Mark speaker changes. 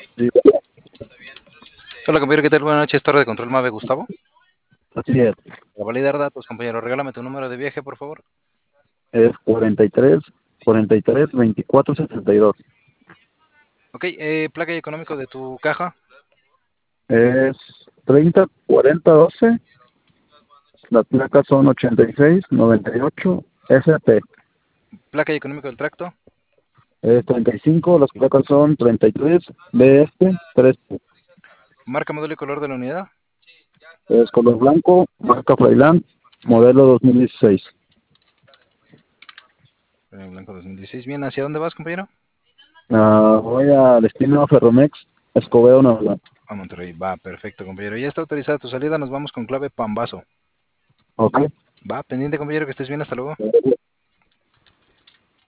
Speaker 1: Sí,
Speaker 2: Hola compañero, ¿qué tal? Buenas noches, Torre de Control Mave Gustavo.
Speaker 1: así es.
Speaker 2: Para validar datos, compañero, regálame tu número de viaje, por favor.
Speaker 1: Es 43, 24, 72.
Speaker 2: Ok, placa y económico de tu caja.
Speaker 1: Es 30, 40, 12. Las placas son 86, 98 SP.
Speaker 2: Placa y económico del tracto.
Speaker 1: Es 35. Las placas son 33 BF 3.
Speaker 2: Marca, modelo y color de la unidad.
Speaker 1: Es color blanco, marca Freiland, modelo 2016.
Speaker 2: Blanco 2016. Bien, ¿hacia dónde vas, compañero?
Speaker 1: Voy a destino Ferromex, Escobedo, Nueva York.
Speaker 2: A Monterrey. Va, perfecto, compañero. Ya está autorizada tu salida, nos vamos con clave Pambazo.
Speaker 1: Ok.
Speaker 2: Va, pendiente, compañero, que estés bien, hasta luego.